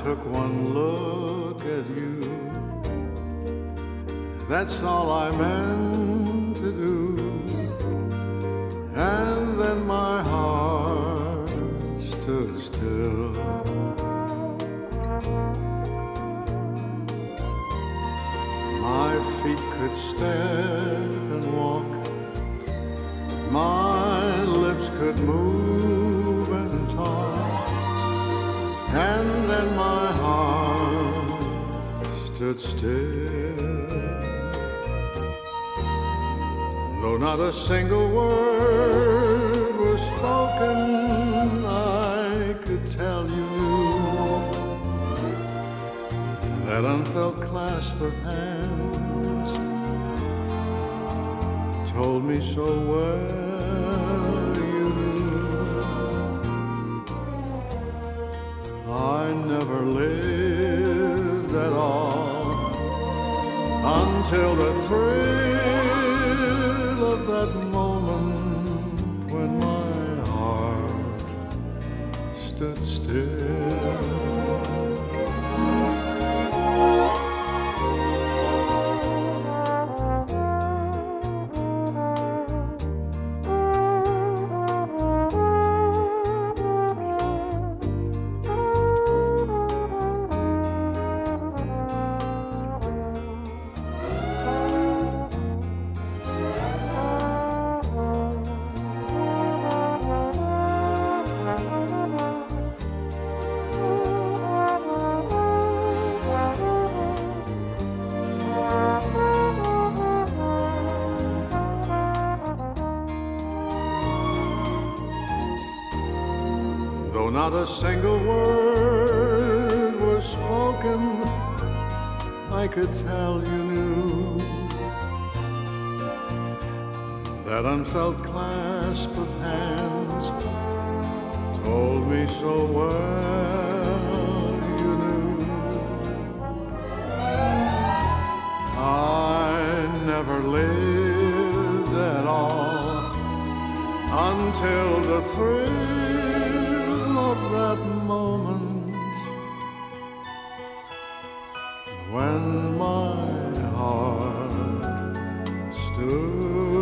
took one look at you. That's all I meant to do. And then my heart stood still. My feet could step and walk. My lips could move and talk. And then my heart stood still. Though not a single word was spoken, I could tell you that unfelt clasp of hands told me so well you knew. I never lived at all until the thrill of that moment when my heart stood still. Though not a single word was spoken, I could tell you knew that unfelt clasp of hands told me so well you knew. I never lived at all until the thrill of that moment when my heart stood